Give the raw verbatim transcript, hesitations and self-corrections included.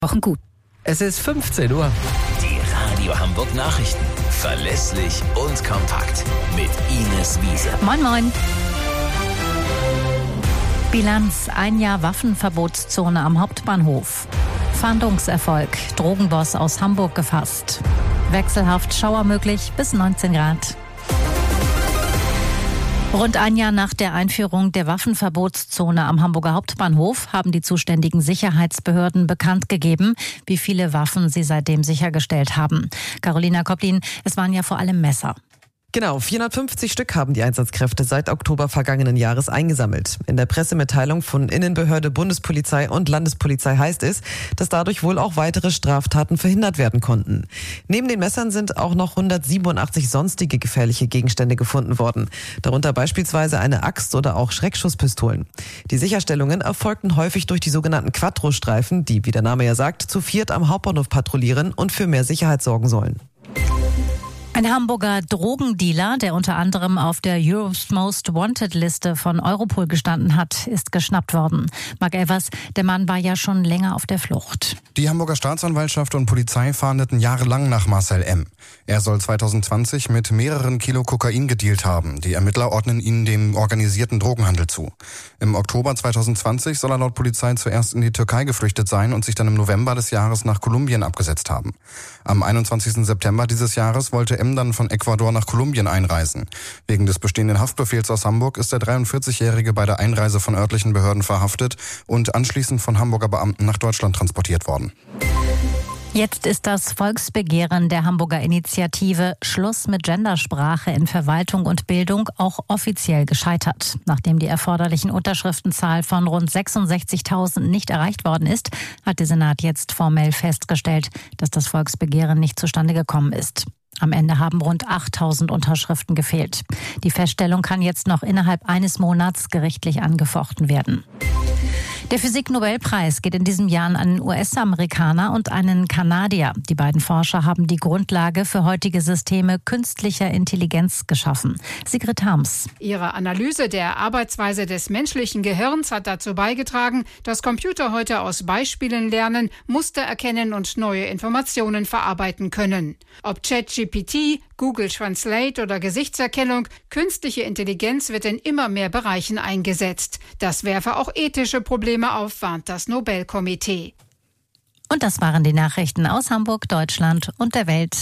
Wochen gut. Es ist fünfzehn Uhr. Die Radio Hamburg Nachrichten. Verlässlich und kompakt. Mit Ines Wiese. Moin, moin. Bilanz: Ein Jahr Waffenverbotszone am Hauptbahnhof. Fahndungserfolg: Drogenboss aus Hamburg gefasst. Wechselhaft Schauer möglich bis neunzehn Grad. Rund ein Jahr nach der Einführung der Waffenverbotszone am Hamburger Hauptbahnhof haben die zuständigen Sicherheitsbehörden bekannt gegeben, wie viele Waffen sie seitdem sichergestellt haben. Carolina Kopplin, es waren ja vor allem Messer. Genau, vierhundertfünfzig Stück haben die Einsatzkräfte seit Oktober vergangenen Jahres eingesammelt. In der Pressemitteilung von Innenbehörde, Bundespolizei und Landespolizei heißt es, dass dadurch wohl auch weitere Straftaten verhindert werden konnten. Neben den Messern sind auch noch hundertsiebenundachtzig sonstige gefährliche Gegenstände gefunden worden. Darunter beispielsweise eine Axt oder auch Schreckschusspistolen. Die Sicherstellungen erfolgten häufig durch die sogenannten Quattro-Streifen, die, wie der Name ja sagt, zu viert am Hauptbahnhof patrouillieren und für mehr Sicherheit sorgen sollen. Ein Hamburger Drogendealer, der unter anderem auf der Europe's Most Wanted Liste von Europol gestanden hat, ist geschnappt worden. Marc Evers, der Mann war ja schon länger auf der Flucht. Die Hamburger Staatsanwaltschaft und Polizei fahndeten jahrelang nach Marcel M. Er soll zweitausendzwanzig mit mehreren Kilo Kokain gedealt haben. Die Ermittler ordnen ihn dem organisierten Drogenhandel zu. Im Oktober zweitausendzwanzig soll er laut Polizei zuerst in die Türkei geflüchtet sein und sich dann im November des Jahres nach Kolumbien abgesetzt haben. Am einundzwanzigsten September dieses Jahres wollte M dann von Ecuador nach Kolumbien einreisen. Wegen des bestehenden Haftbefehls aus Hamburg ist der dreiundvierzigjährige bei der Einreise von örtlichen Behörden verhaftet und anschließend von Hamburger Beamten nach Deutschland transportiert worden. Jetzt ist das Volksbegehren der Hamburger Initiative Schluss mit Gendersprache in Verwaltung und Bildung auch offiziell gescheitert. Nachdem die erforderlichen Unterschriftenzahl von rund sechsundsechzigtausend nicht erreicht worden ist, hat der Senat jetzt formell festgestellt, dass das Volksbegehren nicht zustande gekommen ist. Am Ende haben rund achttausend Unterschriften gefehlt. Die Feststellung kann jetzt noch innerhalb eines Monats gerichtlich angefochten werden. Der Physik-Nobelpreis geht in diesem Jahr an einen U S-Amerikaner und einen Kanadier. Die beiden Forscher haben die Grundlage für heutige Systeme künstlicher Intelligenz geschaffen. Sigrid Harms. Ihre Analyse der Arbeitsweise des menschlichen Gehirns hat dazu beigetragen, dass Computer heute aus Beispielen lernen, Muster erkennen und neue Informationen verarbeiten können. Ob ChatGPT, Google Translate oder Gesichtserkennung, künstliche Intelligenz wird in immer mehr Bereichen eingesetzt. Das werfe auch ethische Probleme auf, warnt das Nobelkomitee. Und das waren die Nachrichten aus Hamburg, Deutschland und der Welt.